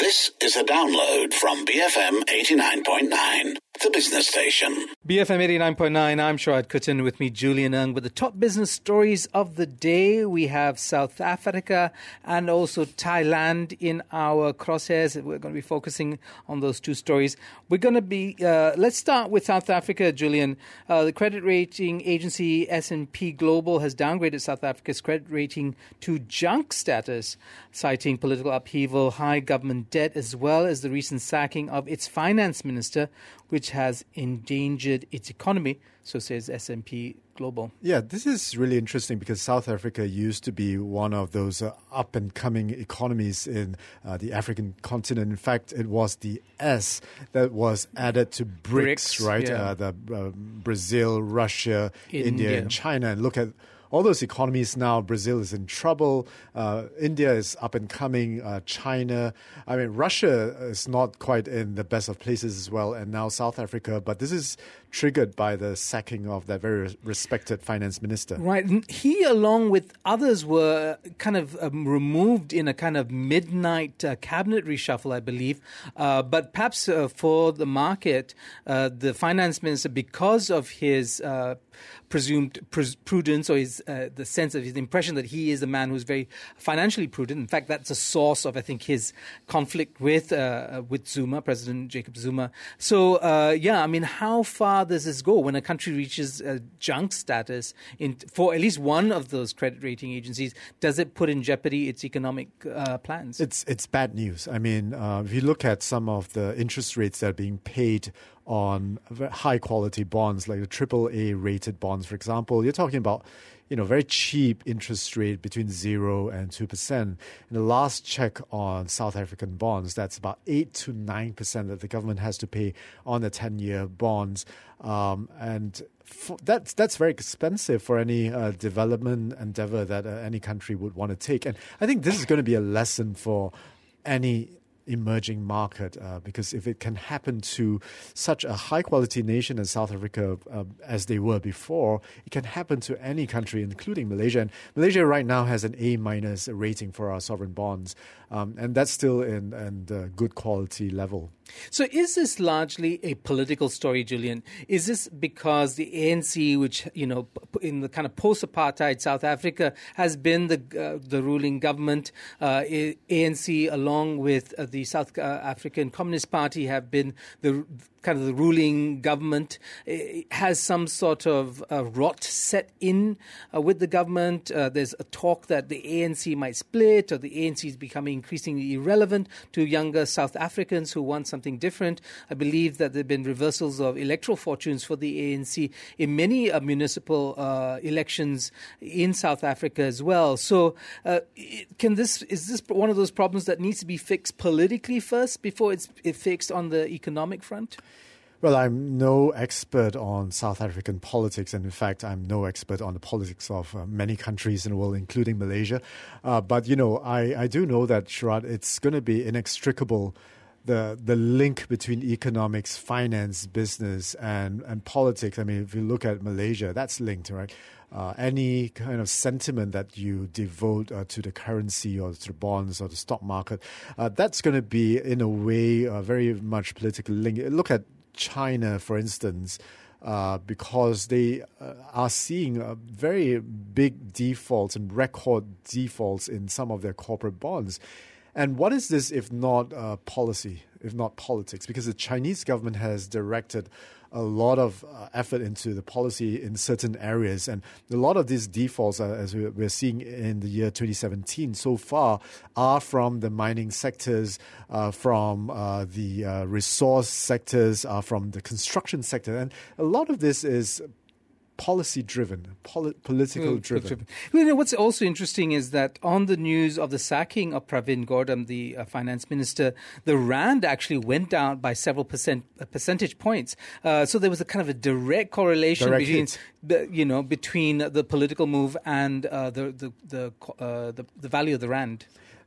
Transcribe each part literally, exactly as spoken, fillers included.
This is a download from B F M eighty-nine point nine, the business station. B F M eighty-nine point nine, I'm Sharad Kuttan, with me Julian Ng. With the top business stories of the day, we have South Africa and also Thailand in our crosshairs. We're going to be focusing on those two stories. We're going to be, uh, let's start with South Africa, Julian. Uh, the credit rating agency S and P Global has downgraded South Africa's credit rating to junk status, citing political upheaval, high government debt, as well as the recent sacking of its finance minister, which has endangered its economy, so says S and P Global. Yeah, this is really interesting because South Africa used to be one of those uh, up-and-coming economies in uh, the African continent. In fact, it was the S that was added to BRICS, BRICS, right? yeah. Uh, the uh, Brazil, Russia, India. India, and China. And look at all those economies now. Brazil is in trouble. Uh, India is up and coming. Uh, China. I mean, Russia is not quite in the best of places as well. And now South Africa. But this is triggered by the sacking of that very respected finance minister. Right. He, along with others, were kind of um, removed in a kind of midnight uh, cabinet reshuffle, I believe. Uh, but perhaps uh, for the market, uh, the finance minister, because of his uh, presumed pr- prudence or his uh, the sense of his impression that he is a man who's very financially prudent. In fact, that's a source of, I think, his conflict with uh, with Zuma, President Jacob Zuma. So, uh, yeah, I mean, how far does this go when a country reaches uh, junk status in for at least one of those credit rating agencies? Does it put in jeopardy its economic uh, plans? It's it's bad news. I mean, uh, if you look at some of the interest rates that are being paid on high quality bonds, like the triple A rated bonds, for example, you're talking about, you know, very cheap interest rate between zero and two percent. In the last check on South African bonds, that's about eight to nine percent that the government has to pay on the ten-year bonds. Um, and for, that's that's very expensive for any uh, development endeavor that uh, any country would want to take. And I think this is going to be a lesson for any emerging market, uh, because if it can happen to such a high-quality nation as South Africa, uh, as they were before, it can happen to any country, including Malaysia. And Malaysia right now has an A-minus rating for our sovereign bonds, um, and that's still in, in the good quality level. So is this largely a political story, Julian? Is this because the A N C, which, you know, in the kind of post-apartheid South Africa, has been the uh, the ruling government? Uh, A N C, along with uh, the South African Communist Party, have been the kind of the ruling government. It has some sort of uh, rot set in uh, with the government. Uh, there's a talk that the A N C might split, or the A N C is becoming increasingly irrelevant to younger South Africans who want something different. I believe that there have been reversals of electoral fortunes for the A N C in many uh, municipal uh, elections in South Africa as well. So uh, can this is this one of those problems that needs to be fixed politically first before it's fixed on the economic front? Well, I'm no expert on South African politics, and in fact, I'm no expert on the politics of uh, many countries in the world, including Malaysia. Uh, but, you know, I, I do know that, Sharad, it's going to be inextricable, the the link between economics, finance, business, and, and politics. I mean, if you look at Malaysia, that's linked, right? Uh, any kind of sentiment that you devote uh, to the currency or to the bonds or the stock market, uh, that's going to be, in a way, uh, very much politically linked. Look at China, for instance, uh, because they uh, are seeing uh, very big defaults and record defaults in some of their corporate bonds. And what is this if not uh, policy, if not politics? Because the Chinese government has directed a lot of uh, effort into the policy in certain areas. And a lot of these defaults, uh, as we, we're seeing in the year twenty seventeen so far, are from the mining sectors, uh, from uh, the uh, resource sectors, uh, from the construction sector. And a lot of this is policy-driven, poli- political-driven. Well, you know, what's also interesting is that on the news of the sacking of Pravin Gordhan, the uh, finance minister, the rand actually went down by several percent uh, percentage points. Uh, so there was a kind of a direct correlation direct between, the, you know, between the political move and uh, the the the, uh, the the value of the rand.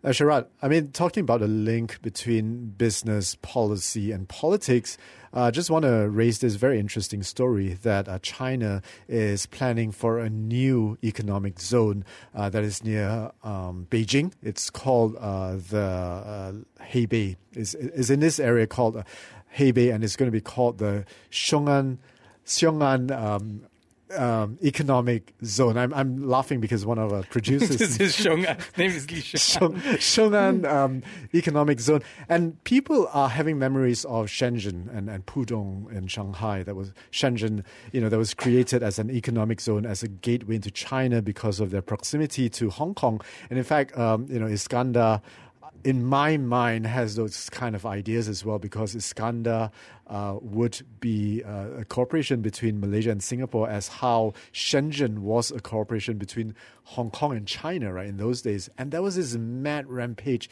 Uh, Sharad, I mean, talking about a link between business, policy, and politics, I uh, just want to raise this very interesting story that uh, China is planning for a new economic zone uh, that is near um, Beijing. It's called uh, the uh, Hebei. It's, it's in this area called uh, Hebei, and it's going to be called the Xiong'an, Xiong'an um, Um, economic zone. I'm I'm laughing because one of our producers. This is Xiong'an. Name is Li Xiong'an. Xiong'an um, economic zone, and people are having memories of Shenzhen and, and Pudong in Shanghai. That was Shenzhen, you know, that was created as an economic zone as a gateway into China because of their proximity to Hong Kong. And in fact, um, you know, Iskandar, in my mind, has those kind of ideas as well, because Iskandar uh, would be uh, a cooperation between Malaysia and Singapore, as how Shenzhen was a cooperation between Hong Kong and China, right, in those days. And there was this mad rampage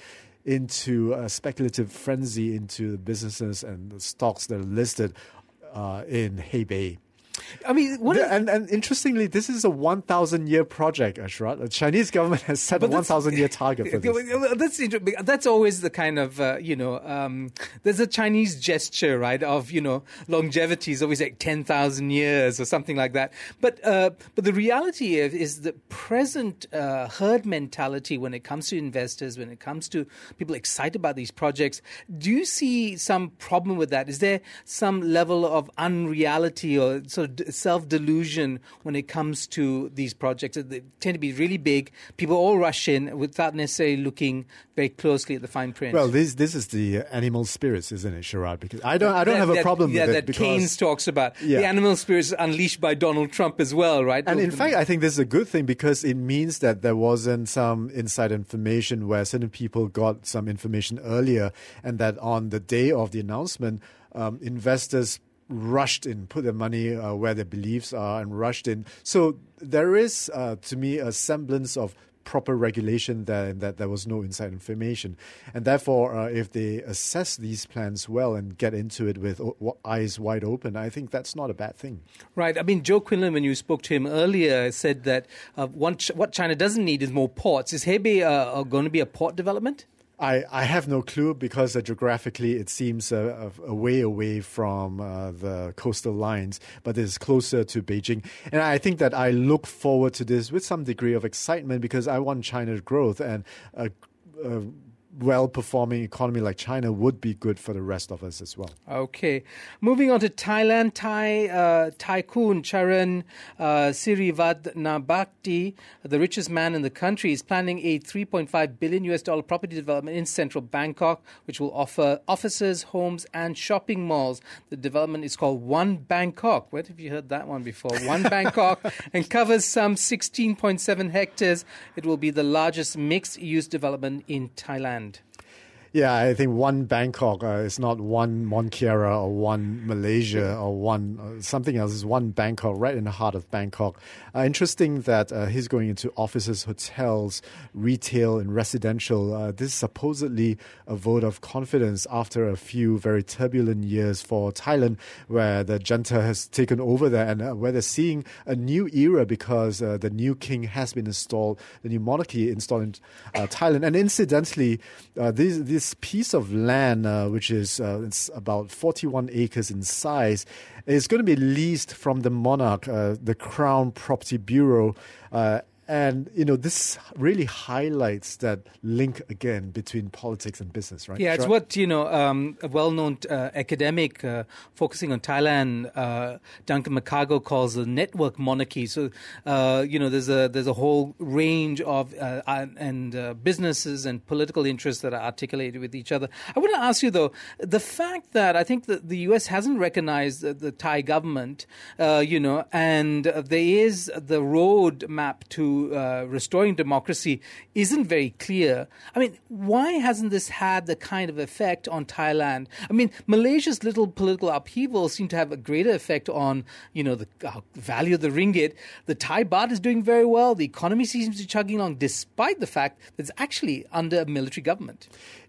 into a speculative frenzy into the businesses and the stocks that are listed uh, in Hebei. I mean, what the, is, and, and interestingly, this is a one thousand year project, Ashrat. The Chinese government has set a one thousand year target for this. That's interesting. That's always the kind of, uh, you know, um, there's a Chinese gesture, right, of, you know, longevity is always like ten thousand years or something like that. But uh, but the reality is, is the present uh, herd mentality when it comes to investors, when it comes to people excited about these projects. Do you see some problem with that? Is there some level of unreality or sort of self-delusion when it comes to these projects? They tend to be really big. People all rush in without necessarily looking very closely at the fine print. Well, this this is the animal spirits, isn't it, Sharad? Because I don't I don't that, have a that, problem yeah, with it. that because, Keynes talks about. Yeah. The animal spirits unleashed by Donald Trump as well, right? And in fact, I think this is a good thing, because it means that there wasn't some inside information where certain people got some information earlier, and that on the day of the announcement, um, investors rushed in, put their money uh, where their beliefs are, and rushed in. So there is, uh, to me, a semblance of proper regulation there, and that there was no inside information. And therefore, uh, if they assess these plans well and get into it with o- eyes wide open, I think that's not a bad thing. Right. I mean, Joe Quinlan, when you spoke to him earlier, said that uh, one ch- what China doesn't need is more ports. Is Hebei uh, going to be a port development? I, I have no clue, because uh, geographically it seems uh, a, a way away from uh, the coastal lines, but it's closer to Beijing. And I think that I look forward to this with some degree of excitement, because I want China's growth, and a, a well-performing economy like China would be good for the rest of us as well. Okay. Moving on to Thailand, Thai uh, tycoon Charan uh, Sirivaddhanabhakdi, the richest man in the country, is planning a three point five billion U S dollar property development in central Bangkok, which will offer offices, homes, and shopping malls. The development is called One Bangkok. Where have you heard that one before? One Bangkok, and covers some sixteen point seven hectares. It will be the largest mixed-use development in Thailand. Yeah, I think One Bangkok uh, is not One Monkiara or One Malaysia or One uh, something else. It's One Bangkok, right in the heart of Bangkok. Uh, interesting that uh, he's going into offices, hotels, retail, and residential. Uh, this is supposedly a vote of confidence after a few very turbulent years for Thailand, where the junta has taken over there, and uh, where they're seeing a new era, because uh, the new king has been installed, the new monarchy installed in uh, Thailand. And incidentally, uh, these these This piece of land, uh, which is uh, it's about forty-one acres in size, is going to be leased from the monarch, uh, the Crown Property Bureau. Uh, And, you know, this really highlights that link again between politics and business, right? Yeah, it's Sure. what, you know, um, a well-known uh, academic uh, focusing on Thailand, uh, Duncan McCargo, calls a network monarchy. So, uh, you know, there's a there's a whole range of uh, and uh, businesses and political interests that are articulated with each other. I want to ask you, though, the fact that I think that the U S hasn't recognized the, the Thai government, uh, you know, and uh, there is the road map to Uh, restoring democracy isn't very clear. I mean, why hasn't this had the kind of effect on Thailand? I mean, Malaysia's little political upheaval seemed to have a greater effect on, you know, the uh, value of the ringgit. The Thai baht is doing very well. The economy seems to be chugging along despite the fact that it's actually under a military government.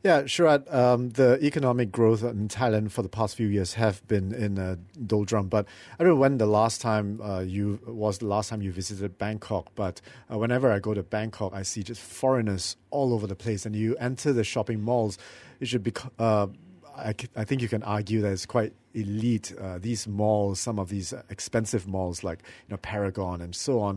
Yeah, Sharad, um, the economic growth in Thailand for the past few years have been in a doldrum. But I don't know when the last time uh, you was the last time you visited Bangkok. But uh, whenever I go to Bangkok, I see just foreigners all over the place. And you enter the shopping malls, it should be. Uh, I, I think you can argue that it's quite elite. Uh, these malls, some of these expensive malls like you know Paragon and so on.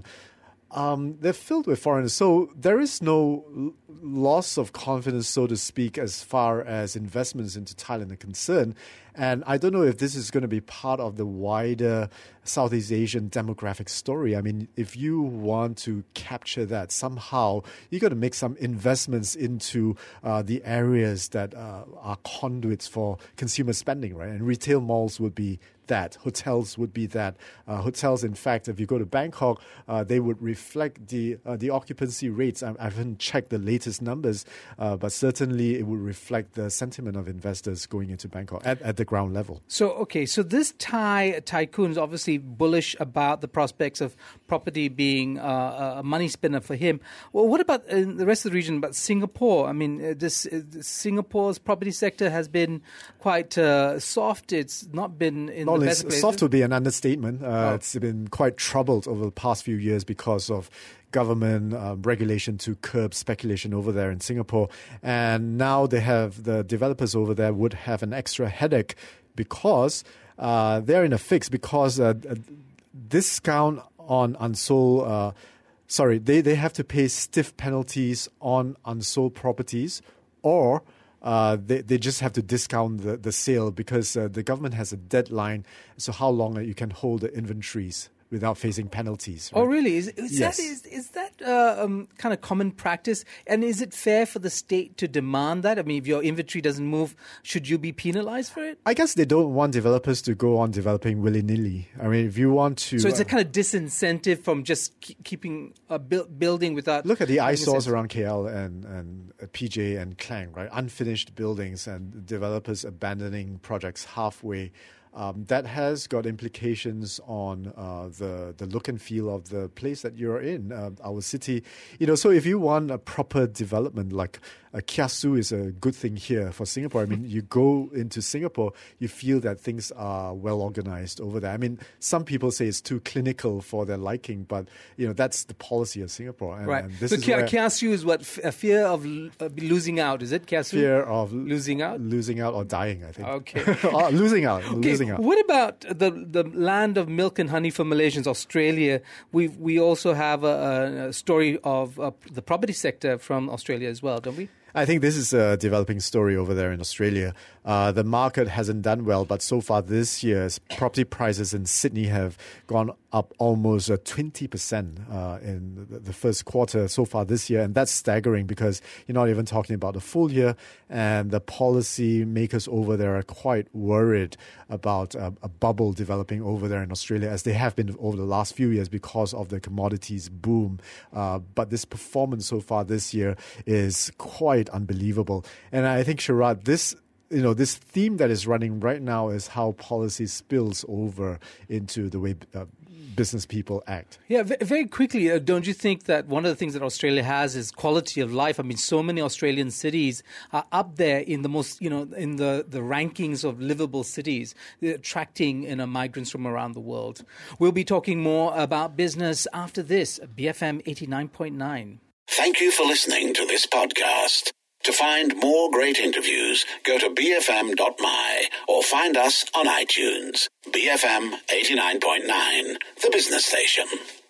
Um, they're filled with foreigners. So there is no l- loss of confidence, so to speak, as far as investments into Thailand are concerned. And I don't know if this is going to be part of the wider Southeast Asian demographic story. I mean, if you want to capture that somehow, you got to make some investments into uh, the areas that uh, are conduits for consumer spending, right? And retail malls would be that. Hotels would be that. Uh, hotels, in fact, if you go to Bangkok, uh, they would reflect the uh, the occupancy rates. I, I haven't checked the latest numbers, uh, but certainly it would reflect the sentiment of investors going into Bangkok at, at the ground level. So, okay, so this Thai tycoon is obviously bullish about the prospects of property being uh, a money spinner for him. Well, what about in the rest of the region, about Singapore? I mean, uh, this uh, Singapore's property sector has been quite uh, soft. It's not been in Not the best places. Soft would be an understatement. Uh, Oh. It's been quite troubled over the past few years because of government uh, regulation to curb speculation over there in Singapore. And now they have the developers over there would have an extra headache because uh, they're in a fix because uh, a discount on unsold, uh, sorry, they, they have to pay stiff penalties on unsold properties or Uh, they, they just have to discount the, the sale because uh, the government has a deadline as to how long you can hold the inventories without facing penalties. Right? Oh, really? Is, is Yes. that, is, is that uh, um, kind of common practice? And is it fair for the state to demand that? I mean, if your inventory doesn't move, should you be penalized for it? I guess they don't want developers to go on developing willy-nilly. I mean, if you want to... So it's a uh, kind of disincentive from just keep keeping a bu- building without... Look at the having a eyesores sense- around K L and, and P J and Klang, right? Unfinished buildings and developers abandoning projects halfway. Um, that has got implications on uh, the the look and feel of the place that you're in, uh, our city. You know, so if you want a proper development, like uh, Kiasu is a good thing here for Singapore. I mean, you go into Singapore, you feel that things are well organized over there. I mean, some people say it's too clinical for their liking, but you know that's the policy of Singapore. And, Right. and this so is Kia- where Kiasu is what? F- a fear of l- uh, losing out, is it, Kiasu? fear of Losing out? losing out or dying. I think. Okay. Oh, losing out, Okay, losing out. what about the the land of milk and honey for Malaysians, Australia? We we also have a, a story of uh, the property sector from Australia as well, don't we? I think this is a developing story over there in Australia. Uh, the market hasn't done well, but so far this year, property prices in Sydney have gone up almost uh, twenty percent uh, in the, the first quarter so far this year. And that's staggering because you're not even talking about the full year. And the policy makers over there are quite worried about uh, a bubble developing over there in Australia, as they have been over the last few years because of the commodities boom. Uh, but this performance so far this year is quite unbelievable. And I think, Sharad, this you know this theme that is running right now is how policy spills over into the way uh, business people act. Yeah, v- very quickly, uh, don't you think that one of the things that Australia has is quality of life? I mean, so many Australian cities are up there in the most, you know, in the, the rankings of livable cities, attracting, you know, migrants from around the world. We'll be talking more about business after this, B F M eighty-nine point nine. Thank you for listening to this podcast. To find more great interviews, go to b f m dot m y or find us on iTunes. B F M eighty-nine point nine, the business station.